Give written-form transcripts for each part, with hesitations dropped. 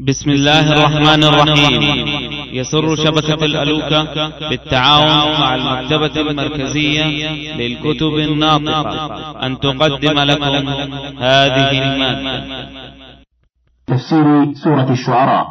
بسم الله الرحمن الرحيم. يسر شبكة الألوكة بالتعاون مع المكتبة المركزية للكتب الناطقة أن تقدم لكم هذه المادة. تفسير سورة الشعراء.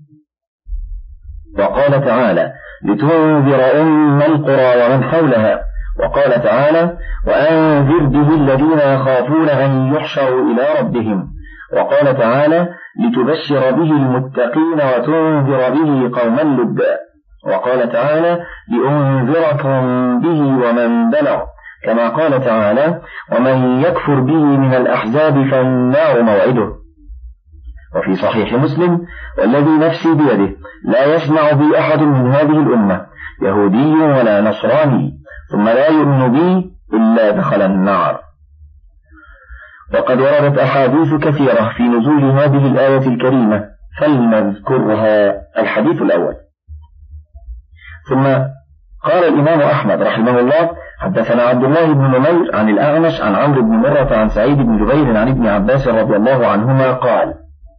وقال تعالى: لتنذر أم القرى ومن حولها. وقال تعالى: وأنذر به الذين يخافون أن يحشروا إلى ربهم. وقال تعالى: لتبشر به المتقين وتنذر به قوما لدا. وقال تعالى: لأنذركم به ومن بلغ. كما قال تعالى: ومن يكفر به من الأحزاب فالنار موعده. وفي صحيح مسلم: والذي نفسي بيده لا يسمع بي أحد من هذه الأمة يهودي ولا نصراني ثم لا يؤمن بي إلا دخل النار. وقد وردت أحاديث كثيرة في نزول هذه الآية الكريمة، فلنذكرها. الحديث الأول: ثم قال الإمام أحمد رحمه الله: حدثنا عبد الله بن نمير عن الأعمش عن عمرو بن مرة عن سعيد بن جبير عن ابن عباس رضي الله عنهما قال: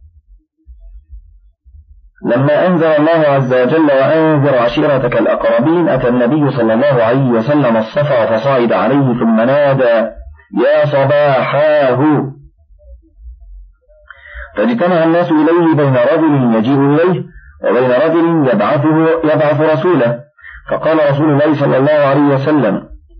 لما أنزل الله عز وجل وأنذر عشيرتك الأقربين أتى النبي صلى الله عليه وسلم الصفا فصعد عليه ثم نادى: يا صباحاه. فاجتمع الناس إليه بين رجل يجيء إليه وبين رجل يبعث رسوله. فقال رسول الله صلى الله عليه وسلم: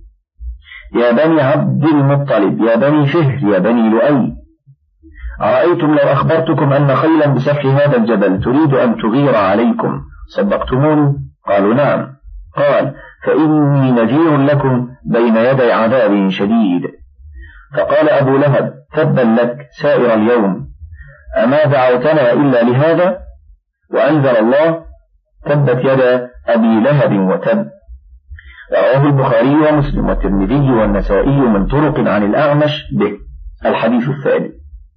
يا بني عبد المطلب، يا بني فهر، يا بني لؤي، أرأيتم لو أخبرتكم أن خيلا بسفح هذا الجبل تريد أن تغير عليكم صدقتموني؟ قالوا: نعم. قال: فإني نذير لكم بين يدي عذاب شديد. فقال أبو لهب: تبا لك سائر اليوم، أما دعوتنا إلا لهذا؟ وأنزل الله: تبت يدا أبي لهب وتب. رواه البخاري ومسلم والترمذي والنسائي من طرق عن الأعمش به. الحديث الثاني: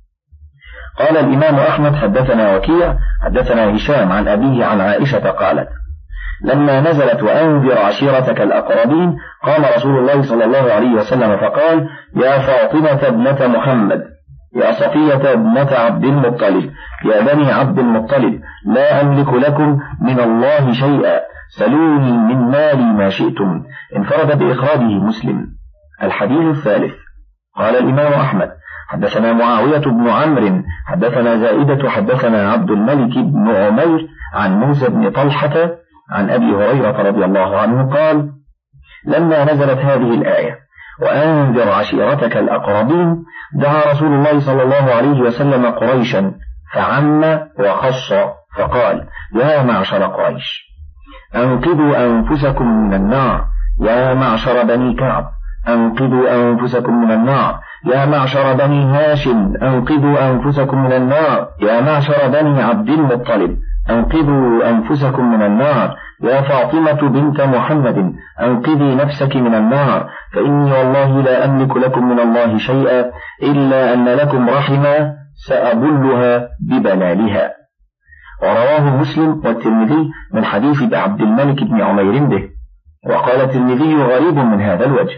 قال الإمام أحمد: حدثنا وكيع حدثنا هشام عن أبيه عن عائشة قالت: لما نزلت وأنذر عشيرتك الأقربين قام رسول الله صلى الله عليه وسلم فقال: يا فاطمة ابنة محمد، يا صفية ابنة عبد المطلب، يا بني عبد المطلب، لا أملك لكم من الله شيئا، سلوني من مالي ما شئتم. انفرد بإخراجه مسلم. الحديث الثالث: قال الإمام أحمد: حدثنا معاوية بن عمرو حدثنا زائدة حدثنا عبد الملك بن عمير عن موسى بن طلحة عن أبي هريرة رضي الله عنه قال: لما نزلت هذه الآية وأنذر عشيرتك الأقربين دعا رسول الله صلى الله عليه وسلم قريشا فعم وخص فقال: يا معشر قريش، أنقذوا أنفسكم من النار. يا معشر بني كعب، أنقذوا أنفسكم من النار. يا معشر بني هاشم، أنقذوا أنفسكم من النار. يا معشر بني عبد المطلب، أنقذوا أنفسكم من النار. يا فاطمة بنت محمد، أنقذي نفسك من النار، فإني والله لا أملك لكم من الله شيئا إلا أن لكم رحما سأبلها ببلالها. ورواه مسلم والترمذي من حديث عبد الملك بن عمير به. وقال الترمذي: غريب من هذا الوجه.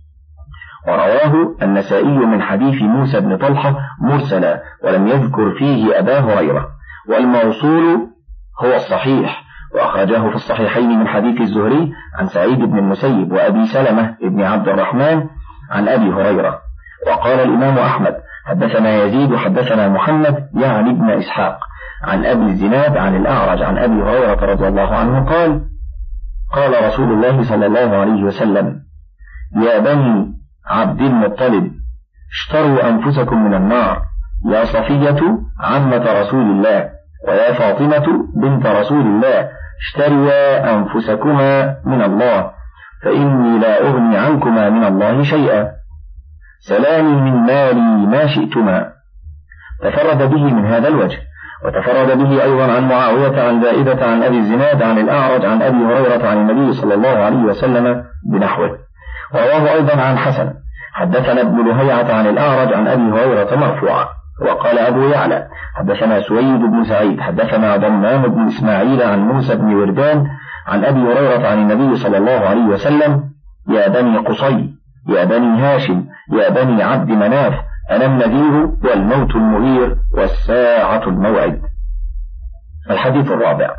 ورواه النسائي من حديث موسى بن طلحة مرسلا ولم يذكر فيه أبا هريرة، والموصول هو الصحيح. وأخرجاه في الصحيحين من حديث الزهري عن سعيد بن المسيب وأبي سلمة بن عبد الرحمن عن أبي هريرة. وقال الإمام أحمد: حدثنا يزيد حدثنا محمد يعني ابن إسحاق عن أبي الزناد عن الأعرج عن أبي هريرة رضي الله عنه قال: قال رسول الله صلى الله عليه وسلم: يا بني عبد المطلب، اشتروا أنفسكم من النار. يا صفية عمة رسول الله، ويا فاطمة بنت رسول الله، اشتروا أنفسكما من الله، فإني لا أغني عنكما من الله شيئا، سلاني من مالي ما شئتما. تفرد به من هذا الوجه. وتفرد به أيضا عن معاوية عن زائدة عن أبي الزناد عن الأعرج عن أبي هريرة عن النبي صلى الله عليه وسلم بنحوه. ورواه أيضا عن حسن حدثنا ابن لهيعة عن الأعرج عن أبي هريرة مرفوعا. وقال أبو يعلى حدثنا سويد بن سعيد حدثنا ضمان بن إسماعيل عن موسى بن وردان عن أبي هريرة عن النبي صلى الله عليه وسلم: يا بني قصي، يا بني هاشم، يا بني عبد مناف، أنا النذير والموت المغير والساعة الموعد. الحديث الرابع.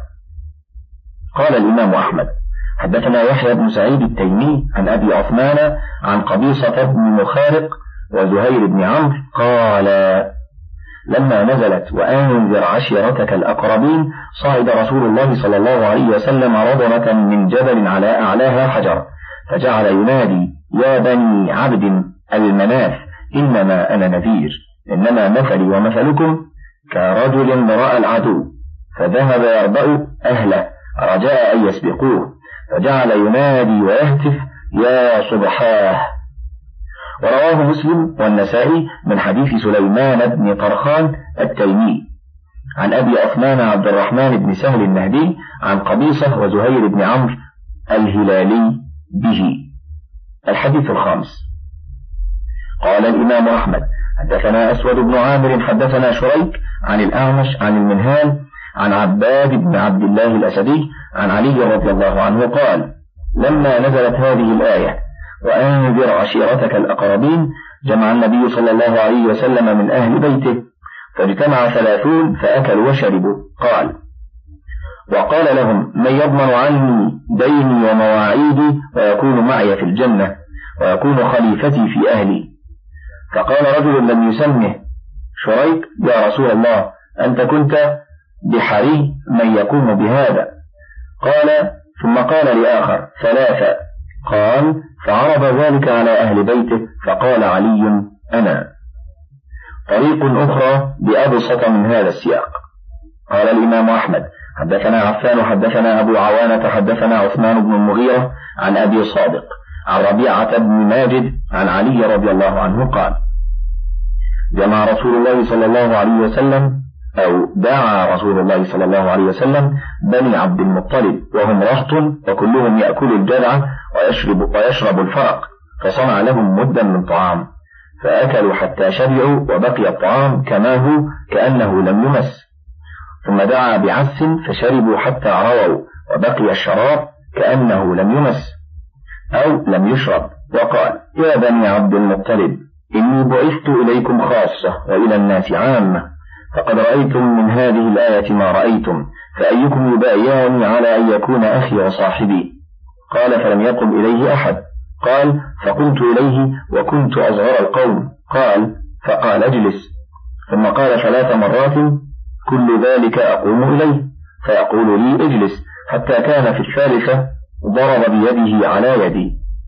قال الإمام أحمد: حدثنا يحيى بن سعيد التيمي عن أبي عثمان عن قبيصة بن مخارق وزهير بن عمرو قال: لما نزلت وأنذر عشيرتك الأقربين صعد رسول الله صلى الله عليه وسلم رضمة من جبل على أعلاها حجر، فجعل ينادي: يا بني عبد المناف إنما أنا نذير، إنما مثلي ومثلكم كرجل رأى العدو فذهب يربأ أهله رجاء أن يسبقوه، فجعل ينادي ويهتف: يا صبحاه. ورواه مسلم والنسائي من حديث سليمان بن طرخان التيمي عن أبي عثمان عبد الرحمن بن سهل النهدي عن قبيصة وزهير بن عمرو الهلالي به. الحديث الخامس. قال الإمام أحمد: حدثنا أسود بن عامر حدثنا شريك عن الأعمش عن المنهال عن عباد بن عبد الله الأسدي عن علي رضي الله عنه قال: لما نزلت هذه الآية وأنذر عشيرتك الأقربين جمع النبي صلى الله عليه وسلم من أهل بيته، فاجتمع 30 فأكلوا وشربوا. قال: وقال لهم: من يضمن عني ديني ومواعيدي ويكون معي في الجنة ويكون خليفتي في أهلي؟ فقال رجل لم يسمه شريك: يا رسول الله، أنت كنت بحري من يقوم بهذا. قال: ثم قال لآخر: 3. قال: فعرض ذلك على أهل بيته، فقال علي: أنا. طريق أخرى بأبسط من هذا السياق. قال الإمام أحمد: حدثنا عفان حدثنا أبو عوانة حدثنا عثمان بن المغيرة عن أبي صادق عن ربيعة بن ماجد عن علي رضي الله عنه قال: جمع رسول الله صلى الله عليه وسلم أو دعا رسول الله صلى الله عليه وسلم بني عبد المطلب وهم رهط وكلهم يأكل الجذع ويشرب الفرق، فصنع لهم مدا من طعام، فأكلوا حتى شبعوا وبقي الطعام كما هو كأنه لم يمس، ثم دعا بعس فشربوا حتى رووا وبقي الشراب كأنه لم يمس أو لم يشرب، وقال: يا بني عبد المطلب، إني بعثت إليكم خاصة وإلى الناس عامة، فقد رأيتم من هذه الآية ما رأيتم، فأيكم يبايعني على أن يكون أخي وصاحبي؟ قال: فلم يقم إليه أحد. قال: فقمت إليه وكنت أصغر القوم. قال: فقال: اجلس. ثم قال 3 مرات: كل ذلك أقوم إليه، فيقول لي: اجلس، حتى كان في 3 ضرب بيده على يدي.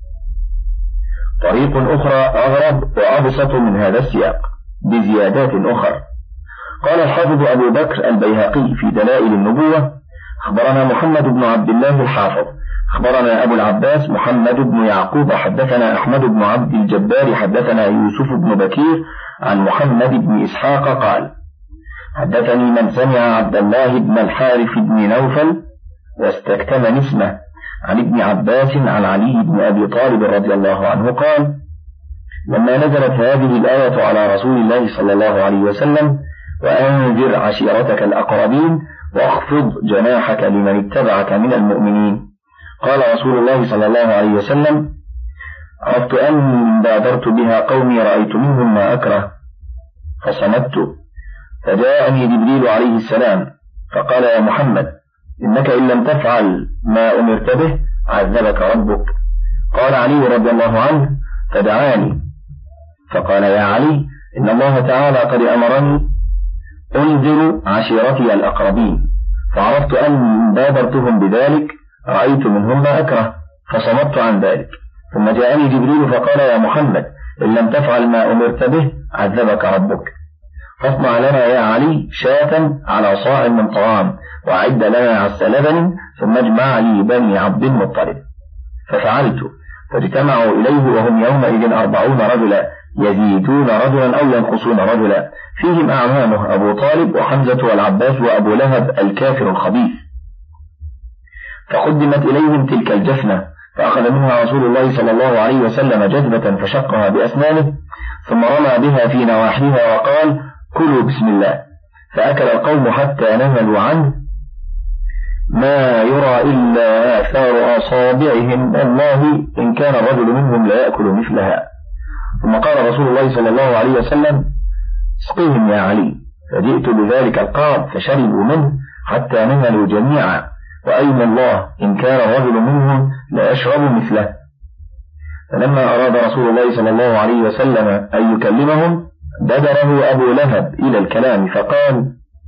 طريق أخرى أغرب وأبسط من هذا السياق بزيادات أخرى. قال الحافظ أبو بكر البيهقي في دلائل النبوة: أخبرنا محمد بن عبد الله الحافظ أخبرنا أبو العباس محمد بن يعقوب حدثنا أحمد بن عبد الجبار حدثنا يوسف بن بكير عن محمد بن إسحاق قال: حدثني من سمع عبد الله بن الحارث بن نوفل واستكتم اسمه عن ابن عباس عن علي بن أبي طالب رضي الله عنه قال: لما نزلت هذه الآية على رسول الله صلى الله عليه وسلم: وأنذر عشيرتك الأقربين واخفض جناحك لمن اتبعك من المؤمنين، قال رسول الله صلى الله عليه وسلم: عرفت أني بادرت بها قومي رأيت منهم ما أكره فصمت، فجاءني جبريل عليه السلام فقال: يا محمد، إنك إن لم تفعل ما أمرت به عذبك ربك. قال علي رضي الله عنه: فدعاني فقال: يا علي، إن الله تعالى قد أمرني أنذر عشيرتي الأقربين، فعرفت أني بادرتهم بذلك رأيت منهم ما أكره فصمت عن ذلك، ثم جاءني جبريل فقال: يا محمد، إن لم تفعل ما أمرت به عذبك ربك، فاصنع لنا يا علي شاة على صاع من طعام، وأعد لنا عس لبن، ثم اجمع لي بني عبد المطلب. ففعلت، فاجتمعوا إليه وهم يومئذ 40 رجلا، يزيدون رجلا أو ينقصون رجلا، فيهم أعمامه أبو طالب وحمزة والعباس وأبو لهب الكافر الخبيث. فقدمت إليهم تلك الجفنة، فأخذ منها رسول الله صلى الله عليه وسلم جذبة فشقها بأسنانه، ثم رمى بها في نواحيها وقال: كلوا بسم الله. فأكل القوم حتى نهلوا عنه ما يرى إلا آثار أصابعهم، والله إن كان الرجل منهم لا يأكل مثلها. ثم قال رسول الله صلى الله عليه وسلم: اسقيهم يا علي. فجئت بذلك القعر فشربوا منه حتى نهلوا جميعا، وأيم الله إن كان الرجل منهم لا يشرب مثله. فلما أراد رسول الله صلى الله عليه وسلم أن يكلمهم بدره أبو لهب إلى الكلام فقال: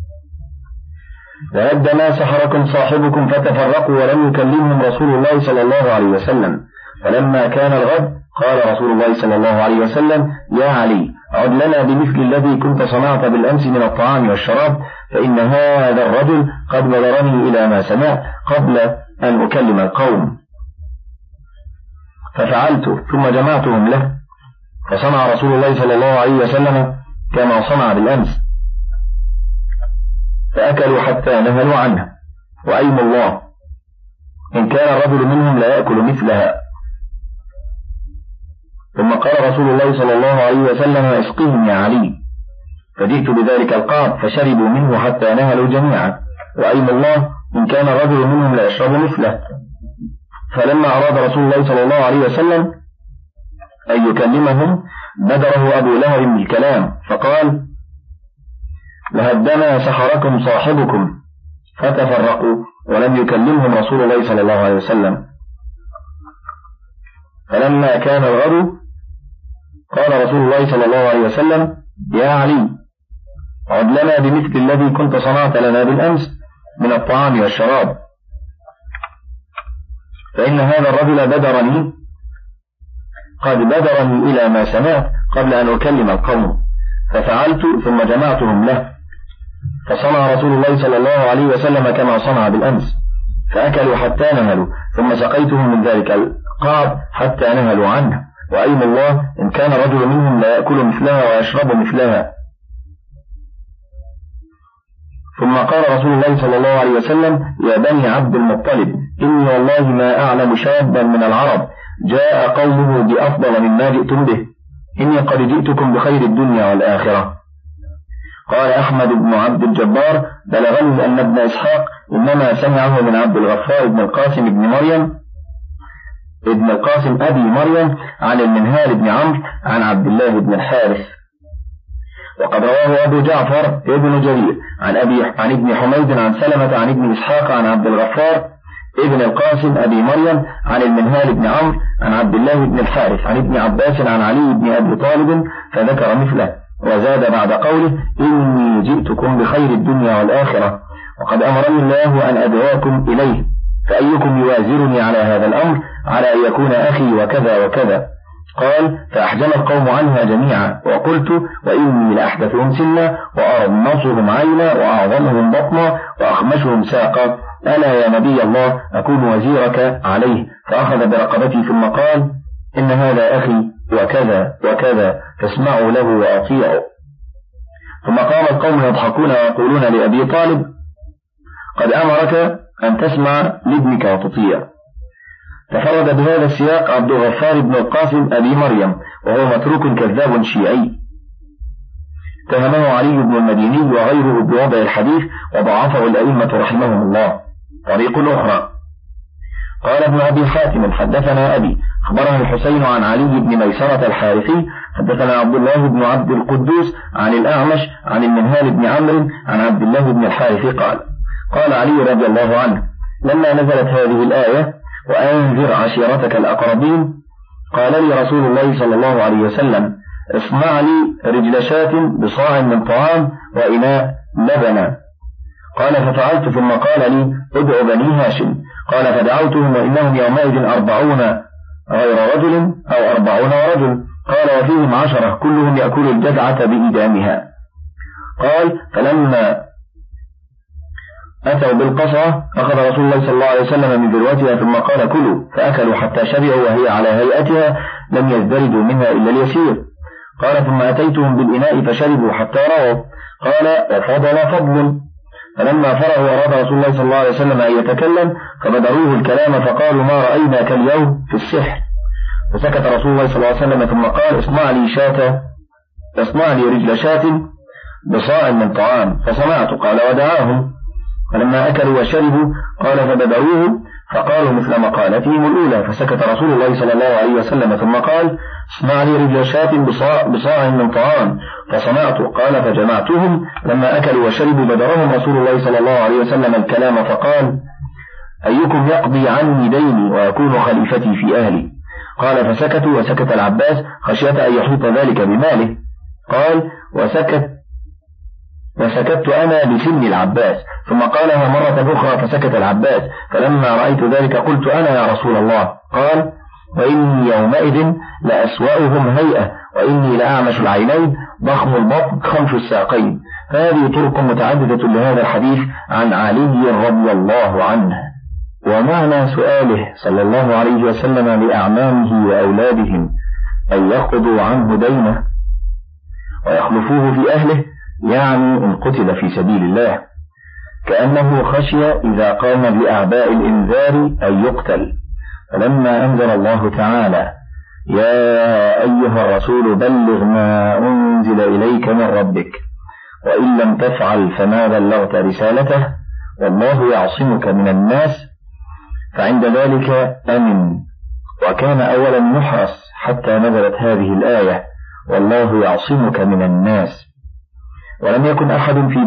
لهد ما سحركم صاحبكم فتفرقوا، ولم يكلمهم رسول الله صلى الله عليه وسلم. فلما كان الغد قال رسول الله صلى الله عليه وسلم: يا علي، عد لنا بمثل الذي كنت صنعت بالأمس من الطعام والشراب، فإن هذا الرجل قد بلغني إلى ما سمعت قبل أن أكلم القوم. ففعلت ثم جمعتهم له، فصنع رسول الله صلى الله عليه وسلم كما صنع بالأمس، فأكلوا حتى نهلوا عنه، وأيم الله إن كان الرجل منهم لا يأكل مثلها. ثم قال رسول الله صلى الله عليه وسلم: اسقهم يا علي. فجئت بذلك القعب فشربوا منه حتى نهلوا جميعا، وأيم الله إن كان الرجل منهم لا يشرب مثله. فلما أراد رسول الله صلى الله عليه وسلم أن يكلمهم بدره أبو لهب بالكلام فقال: لهدما سحركم صاحبكم فتفرقوا، ولم يكلمهم رسول الله صلى الله عليه وسلم. فلما كان الغد قال رسول الله صلى الله عليه وسلم: يا علي، عد لنا بمثل الذي كنت صنعت لنا بالأمس من الطعام والشراب، فإن هذا الرجل قد بدرني إلى ما سمعت قبل أن أكلم القوم. ففعلت ثم جمعتهم له، فصنع رسول الله صلى الله عليه وسلم كما صنع بالأمس، فأكلوا حتى نهلوا، ثم سقيتهم من ذلك القعب حتى نهلوا عنه، وأيم الله إن كان رجل منهم لا يأكل مثلها ويشرب مثلها. ثم قال رسول الله صلى الله عليه وسلم: يا بني عبد المطلب، إني والله ما أعلم شابا من العرب جاء قومه بأفضل مما جئتم به، إني قد جئتكم بخير الدنيا والآخرة. قال أحمد بن عبد الجبار: بلغني أن ابن إسحاق إنما سمعه من عبد الغفار بن القاسم أبي مريم عن المنهال بن عمرو عن عبد الله بن الحارث. وقد رواه أبو جعفر ابن جرير عن ابن حميد عن سلمة عن ابن إسحاق عن عبد الغفار ابن القاسم أبي مريم عن المنهال بن عمرو عن عبد الله بن الحارث عن ابن عباس عن علي بن أبي طالب فذكر مثله، وزاد بعد قوله: إني جئتكم بخير الدنيا والآخرة، وقد أمرني الله أن أدعوكم إليه، فأيكم يوازرني على هذا الأمر على أن يكون أخي وكذا وكذا. قال: فأحجم القوم عنها جميعا، وقلت: وإني لأحدثهم سنا وأرمصهم عينا وأعظمهم بطنا وأخمشهم ساقا، ألا يا نبي الله أكون وزيرك عليه؟ فأخذ برقبتي ثم قال: إن هذا أخي وكذا وكذا، فاسمعوا له وأطيعوا. ثم قام القوم يضحكون ويقولون لأبي طالب: قد أمرك أن تسمع لابنك وتطيع. تفرد بهذا السياق عبد الغفار بن القاسم أبي مريم، وهو متروك كذاب شيعي، اتهمه علي بن المديني وغيره بوضع الحديث وضعفه الأئمة رحمهم الله. طريق أخرى: قال ابن أبي حاتم: حدثنا أبي أخبرنا الحسين عن علي بن ميسرة الحارثي حدثنا عبد الله بن عبد القدوس عن الأعمش عن المنهال بن عمرو عن عبد الله بن الحارث قال علي رضي الله عنه: لما نزلت هذه الآية: وأنذر عشيرتك الأقربين، قال لي رسول الله صلى الله عليه وسلم: اصنع لي رجل شاة بصاع من طعام وإناء لبنا. قال: ففعلت، ثم قال لي: ادع بني هاشم. قال: فدعوتهم وإنهم يومئذ 40 غير رجل أو 40 رجل. قال: وفيهم 10 كلهم يأكل الجذعة بإدامها. قال: فلما أتوا بالقصعة أخذ رسول الله صلى الله عليه وسلم من ذروتها ثم قال: كلوا، فأكلوا حتى شبعوا وهي على هيئتها لم يزدردوا منها إلا اليسير. قال: ثم أتيتهم بالإناء فشربوا حتى رووا. قال: وفضل فضل. فلما فرغوا أراد رسول الله صلى الله عليه وسلم أن يتكلم فبدروه الكلام فقالوا: ما رأيناك اليوم في السحر. فسكت رسول الله صلى الله عليه وسلم ثم قال: اصنع لي رجل شاة بصاع من طعام. فصنعت. قال: ودعاهم. فلما أكلوا وشربوا قال: فبدروه فقالوا مثل مقالتهم الأولى، فسكت رسول الله صلى الله عليه وسلم ثم قال: اصنع لي رجل شاة بصاع من طعام، فصنعت. قال: فجمعتهم، لما أكلوا وشربوا بدرهم رسول الله صلى الله عليه وسلم الكلام فقال: أيكم يقضي عني ديني ويكون خليفتي في أهلي؟ قال: فسكتوا، وسكت العباس خشية أن يحيط ذلك بماله. قال: وسكت أنا لسن العباس. ثم قالها مرة أخرى فسكت العباس. فلما رأيت ذلك قلت: أنا يا رسول الله. قال: وإني يومئذ لأسوأهم هيئة، وإني لأعمش العينين ضخم البطن خلف الساقين. فهذه طرق متعددة لهذا الحديث عن علي رضي الله عنه. ومعنى سؤاله صلى الله عليه وسلم لأعمامه وأولادهم أن يقضوا عنه دينه ويخلفوه في أهله، يعني إن قتل في سبيل الله، كأنه خشي إذا قام بأعباء الإنذار أن يقتل. فلما أنزل الله تعالى: يا أيها الرسول بلغ ما أنزل إليك من ربك وإن لم تفعل فما بلغت رسالته والله يعصمك من الناس، فعند ذلك أمن. وكان أولا يحرص حتى نزلت هذه الآية: والله يعصمك من الناس. ولم يكن أحد في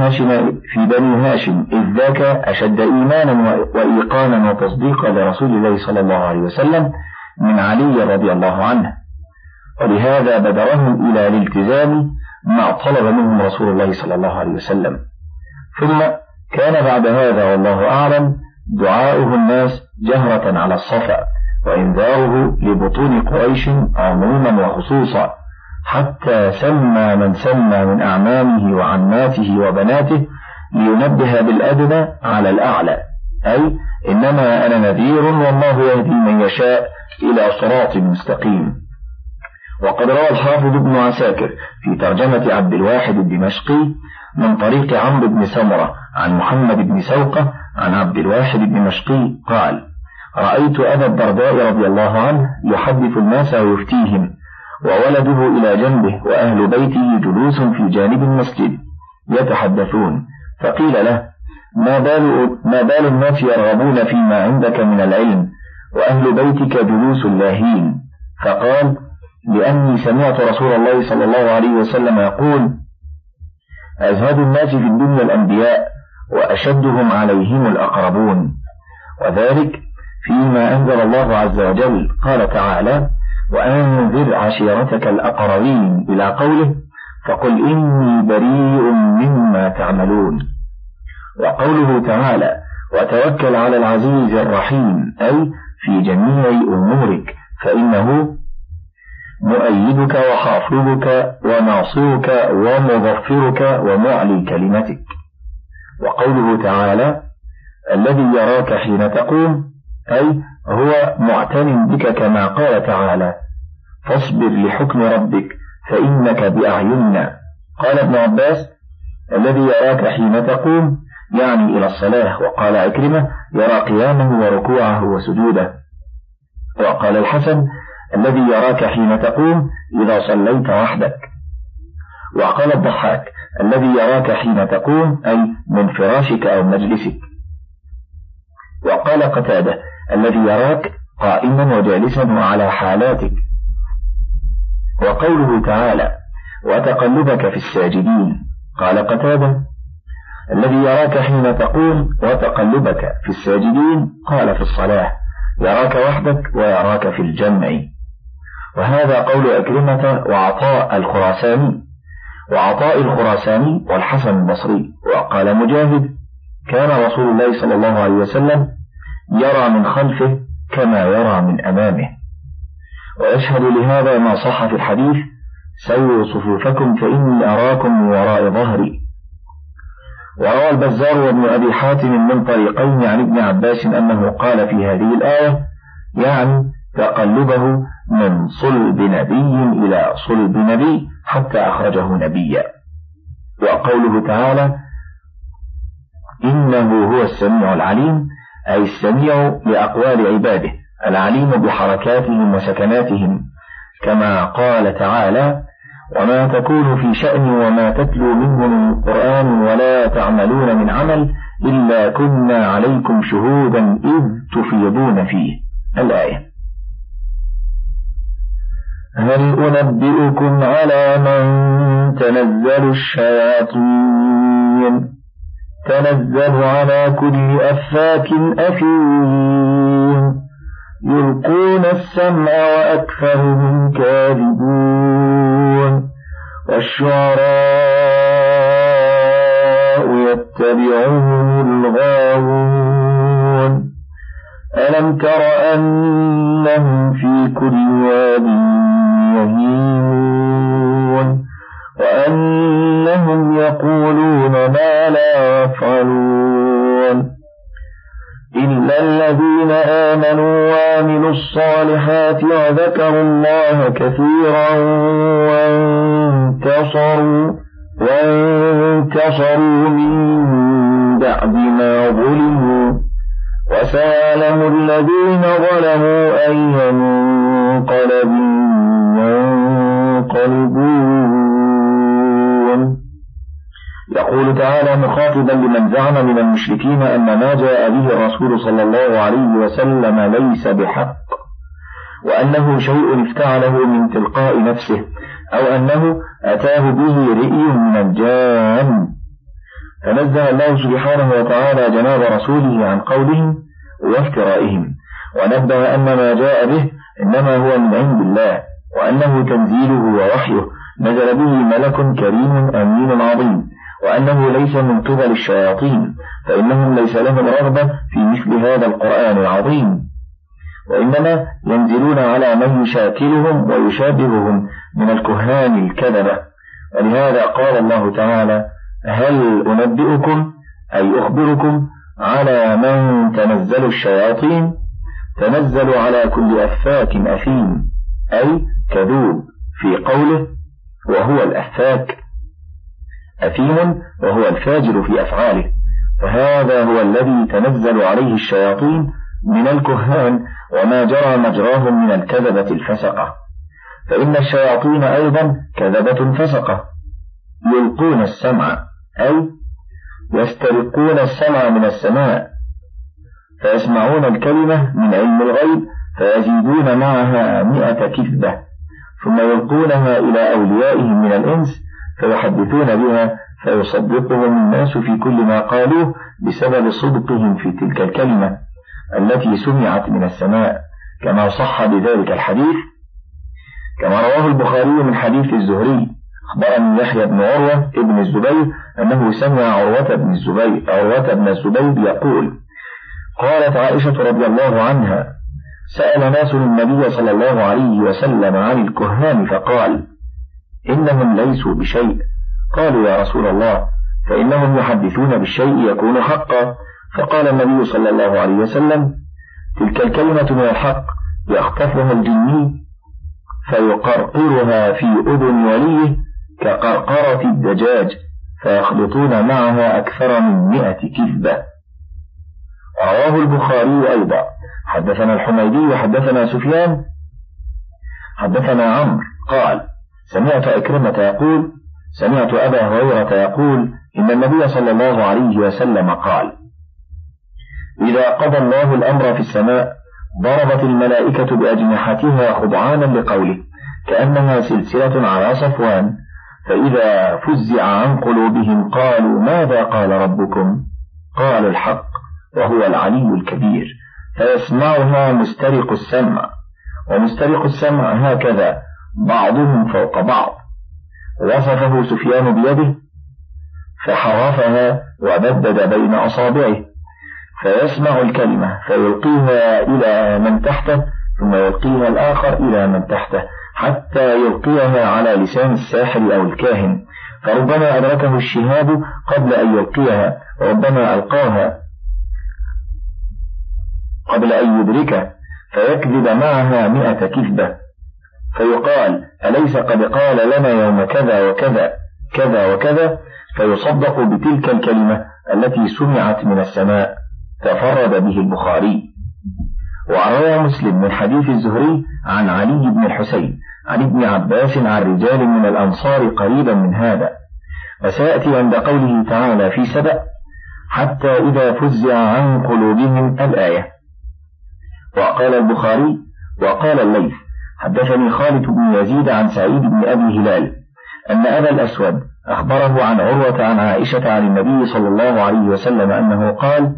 بني هاشم إذ ذاك أشد إيمانا وإيقانا وتصديقا لرسول الله صلى الله عليه وسلم من علي رضي الله عنه، ولهذا بدرهم إلى الالتزام ما طلب منهم رسول الله صلى الله عليه وسلم. ثم كان بعد هذا والله أعلم دعاؤه الناس جهرة على الصفا، وإنذاره لبطون قريش عموما وخصوصا، حتى سمى من سمى من أعمامه وعماته وبناته لينبه بالأدنى على الأعلى، أي إنما أنا نذير والله يهدي من يشاء إلى صراط مستقيم. وقد روى الحافظ ابن عساكر في ترجمة عبد الواحد الدمشقي من طريق عمرو بن سمرة عن محمد بن سوقة عن عبد الواحد الدمشقي قال: رأيت أبا الدرداء رضي الله عنه يحدث الناس ويفتيهم، وولده إلى جنبه وأهل بيته جلوس في جانب المسجد يتحدثون، فقيل له: ما بال الناس يرغبون فيما عندك من العلم وأهل بيتك جلوس لاهين؟ فقال: لأني سمعت رسول الله صلى الله عليه وسلم يقول: أزهد الناس في الدنيا الأنبياء وأشدهم عليهم الأقربون. وذلك فيما أنزل الله عز وجل، قال تعالى: وأنذر عشيرتك الأقربين، إلى قوله: فقل إني بريء مما تعملون. وقوله تعالى: وتوكل على العزيز الرحيم، أي في جميع أمورك فإنه مؤيدك وحافظك وناصرك ومظفرك ومعلي كلمتك. وقوله تعالى: الذي يراك حين تقوم، أي هو معتن بك، كما قال تعالى: فاصبر لحكم ربك فإنك بأعيننا. قال ابن عباس: الذي يراك حين تقوم يعني إلى الصلاة. وقال عكرمة: يرى قيامه وركوعه وسجوده. وقال الحسن: الذي يراك حين تقوم إذا صليت وحدك. وقال الضحاك: الذي يراك حين تقوم أي من فراشك أو مجلسك. وقال قتادة: الذي يراك قائما وجالسا وعلى حالاتك. وقوله تعالى: وتقلبك في الساجدين، قال قتادة: الذي يراك حين تقوم وتقلبك في الساجدين، قال في الصلاة: يراك وحدك ويراك في الجمع. وهذا قول أكرمة وعطاء الخراساني والحسن البصري. وقال مجاهد: كان رسول الله صلى الله عليه وسلم يرى من خلفه كما يرى من أمامه. ويشهد لهذا ما صح في الحديث: سووا صفوفكم فإني أراكم من وراء ظهري. وروى البزار وابن أبي حاتم من طريقين عن ابن عباس أنه قال في هذه الآية يعني تقلبه من صلب نبي إلى صلب نبي حتى أخرجه نبيا. وقوله تعالى: إنه هو السميع العليم، أي السميع لأقوال عباده، العليم بحركاتهم وسكناتهم، كما قال تعالى: وما تكون في شأن وما تتلو منه من قرآن ولا تعملون من عمل إلا كنا عليكم شهودا إذ تفيضون فيه. الآية. هل أنبئكم على من تنزل الشياطين تنزل على كل أفاك أثيم يلقون السمع وأكثرهم كاذبون والشعراء يتبعهم الغاوون ألم تر أنهم في كل واد يهيمون وأنهم يقولون ما لا يفعلون إلا الذين آمنوا وعملوا الصالحات وذكروا الله كثيرا وانتصروا من بعد ما ظلموا وسيعلم الذين ظلموا أي منقلب ينقلبون. يقول تعالى مخاطبا لمن زعم من المشركين أن ما جاء به الرسول صلى الله عليه وسلم ليس بحق، وأنه شيء افتعله من تلقاء نفسه، أو أنه أتاه به رئي من الجان. فنزه الله سبحانه وتعالى جناب رسوله عن قولهم وافترائهم، ونبه أن ما جاء به إنما هو من عند الله، وأنه تنزيله ووحيه نزل به ملك كريم أمين عظيم، وأنه ليس من قبل الشياطين، فإنهم ليس لهم رغبة في مثل هذا القرآن العظيم، وإنما ينزلون على من يشاكلهم ويشابههم من الكهان الكذبة. ولهذا قال الله تعالى هل أنبئكم أي أخبركم على من تنزل الشياطين تنزل على كل أفاك أثيم أي كذوب، في قوله وهو الأفاك أثيم وهو الفاجر في أفعاله، فهذا هو الذي تنزل عليه الشياطين من الكهان وما جرى مجراهم من الكذبة الفسقة. فإن الشياطين أيضا كذبة فسقة، يلقون السمع أي يسترقون السمع من السماء، فيسمعون الكلمة من علم الغيب فيزيدون معها 100 كذبة، ثم يلقونها إلى أوليائهم من الإنس فيحدثون بها فيصدقهم الناس في كل ما قالوه بسبب صدقهم في تلك الكلمة التي سمعت من السماء، كما صح بذلك الحديث كما رواه البخاري من حديث الزهري أخبرني يحيى بن عروة ابن الزبير أنه سمع عروة بن الزبير يقول قالت عائشة رضي الله عنها سأل ناس النبي صلى الله عليه وسلم عن الكهان فقال إنهم ليسوا بشيء. قالوا يا رسول الله فإنهم يحدثون بالشيء يكون حقا. فقال النبي صلى الله عليه وسلم تلك الكلمة من الحق يخطفها الجني فيقرقرها في أذن وليه كقرقرة الدجاج فيخلطون معها أكثر من 100 كذبة. رواه البخاري أيضا. حدثنا الحميدي حدثنا سفيان حدثنا عمرو قال سمعت إكرمة يقول سمعت أبا هريرة يقول إن النبي صلى الله عليه وسلم قال إذا قضى الله الأمر في السماء ضربت الملائكة بأجنحتها خضعانا لقوله كأنها سلسلة على صفوان، فإذا فزع عن قلوبهم قالوا ماذا قال ربكم؟ قالوا الحق وهو العلي الكبير، فيسمعها مسترق السمع، ومسترق السمع هكذا بعضهم فوق بعض. وصفه سفيان بيده فحرفها وبدد بين أصابعه، فيسمع الكلمة فيلقيها إلى من تحته ثم يلقيها الآخر إلى من تحته حتى يلقيها على لسان الساحر أو الكاهن، فربما أدركه الشهاب قبل أن يلقيها وربما ألقاها قبل أن يدركه فيكذب معها 100 كذبة، فيقال أليس قد قال لنا يوم كذا وكذا كذا وكذا، فيصدق بتلك الكلمة التي سمعت من السماء. تفرد به البخاري. وروى مسلم من حديث الزهري عن علي بن الحسين عن ابن عباس عن رجال من الأنصار قريبا من هذا. وسيأتي عند قوله تعالى في سبأ حتى إذا فزع عن قلوبهم الآية. وقال البخاري وقال الليث حدثني خالد بن يزيد عن سعيد بن أبي هلال أن أبا الأسود أخبره عن عروة عن عائشة عن النبي صلى الله عليه وسلم أنه قال: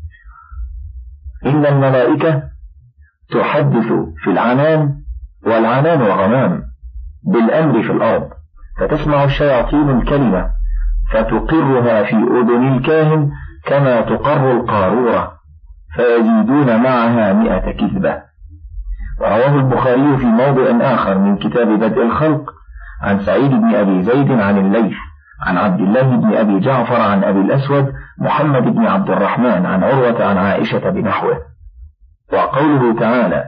إن الملائكة تحدث في العنان، والعنان الغمام، بالأمر في الأرض، فتسمع الشياطين الكلمة فتقرها في أذن الكاهن كما تقر القارورة، فيزيدون معها 100 كذبة. ورواه البخاري في موضع آخر من كتاب بدء الخلق عن سعيد بن أبي زيد عن الليث عن عبد الله بن أبي جعفر عن أبي الأسود محمد بن عبد الرحمن عن عروة عن عائشة بنحوه. وقوله تعالى: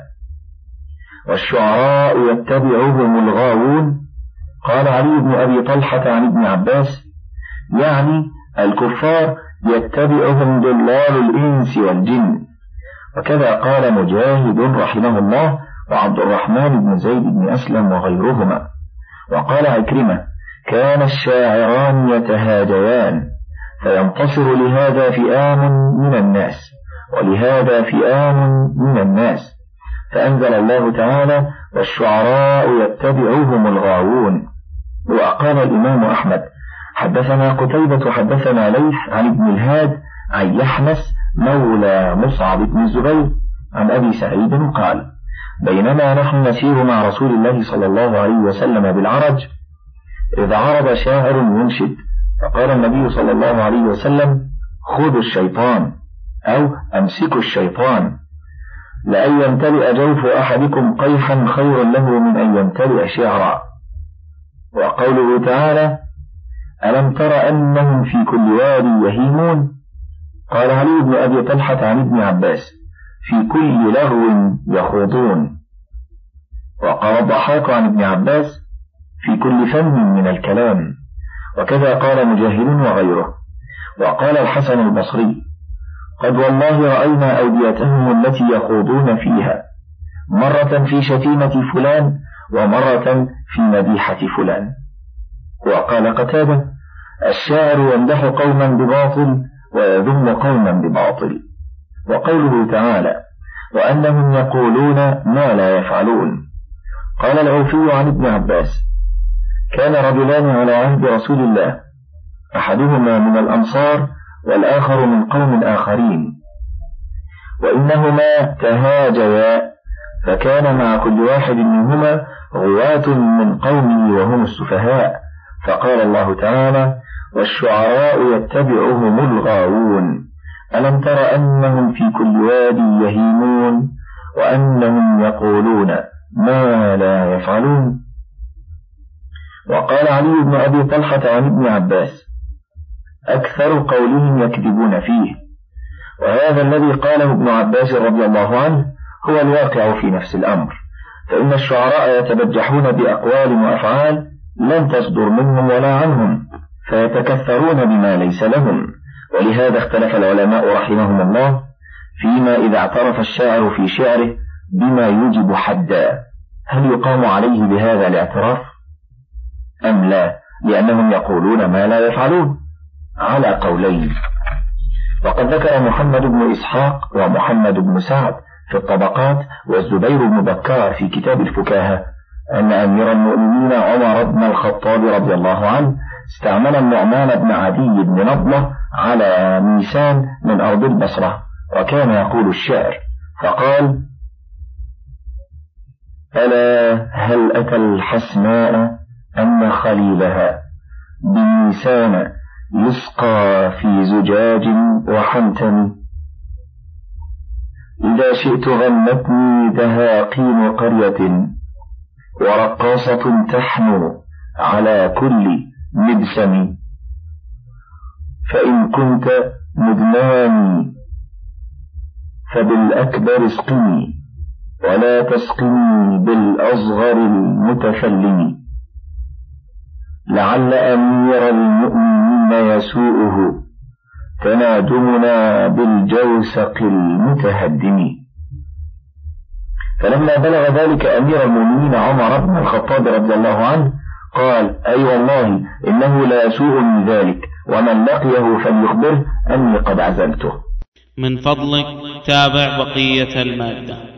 والشعراء يتبعهم الغاوون، قال علي بن أبي طلحة عن ابن عباس: يعني الكفار يتبعهم ضلال الإنس والجن. وكذا قال مجاهد رحمه الله وعبد الرحمن بن زيد بن أسلم وغيرهما. وقال عكرمة: كان الشاعران يتهاجيان، فينتصر لهذا فئام من الناس ولهذا فئام من الناس، فأنزل الله تعالى: والشعراء يتبعهم الغاوون. وقال الإمام أحمد: حدثنا قتيبة حدثنا ليث عن ابن الهاد عن يحنس مولى مصعب بن الزبير عن أبي سعيد قال: بينما نحن نسير مع رسول الله صلى الله عليه وسلم بالعرج إذ عرض شاعر ينشد، فقال النبي صلى الله عليه وسلم: خذوا الشيطان، أو أمسكوا الشيطان، لأن يمتلئ جوف أحدكم قيحا خير له من أن يمتلئ شعرا. وقوله تعالى: ألم تر أنهم في كل واد يهيمون، قال علي بن أبي طلحة عن ابن عباس: في كل لغو يخوضون. وقال الضحاك عن ابن عباس: في كل فن من الكلام. وكذا قال مجاهد وغيره. وقال الحسن البصري: قد والله رأينا أوديتهم التي يخوضون فيها، مرة في شتيمة فلان ومرة في مديحة فلان. وقال قتادة: الشاعر يمدح قوما بباطل ويذم قوما بباطل. وقوله تعالى: وأنهم يقولون ما لا يفعلون. قال العوفي عن ابن عباس: كان رجلان على عهد رسول الله، أحدهما من الأنصار والآخر من قوم آخرين، وإنهما تهاجيا، فكان مع كل واحد منهما غواة من قومه وهم السفهاء، فقال الله تعالى: والشعراء يتبعهم الغاوون، ألم تر أنهم في كل واد يهيمون وأنهم يقولون ما لا يفعلون. وقال علي بن أبي طلحة عن ابن عباس: أكثر قولهم يكذبون فيه. وهذا الذي قاله ابن عباس رضي الله عنه هو الواقع في نفس الأمر، فإن الشعراء يتبجحون بأقوال وأفعال لن تصدر منهم ولا عنهم، فيتكثرون بما ليس لهم. ولهذا اختلف العلماء رحمهم الله فيما إذا اعترف الشاعر في شعره بما يوجب حدا، هل يقام عليه بهذا الاعتراف أم لا، لأنهم يقولون ما لا يفعلون؟ على قولين. وقد ذكر محمد بن إسحاق ومحمد بن سعد في الطبقات والزبير بن بكار في كتاب الفكاهة أن أمير المؤمنين عمر بن الخطاب رضي الله عنه استعمل النعمان بن عدي بن نضلة على ميسان من أرض البصرة، وكان يقول الشعر، فقال: ألا هل أتى الحسناء أن خليلها بميسان يسقى في زجاج وحنتم، إذا شئت غنتني دهاقين قرية ورقاصة تحنو على كل مدسم، فإن كنت مدناني فبالأكبر اسقني ولا تسقني بالأصغر المتفلم، لعل أمير المؤمنين يسوءه تنادمنا بالجوسق المتهدم. فلما بلغ ذلك أمير المؤمنين عمر بن الخطاب رضي الله عنه قال: أي والله إنه لا يسوءني ذلك، ومن لقيه فليخبره أني قد عزلته. من فضلك تابع بقية المادة.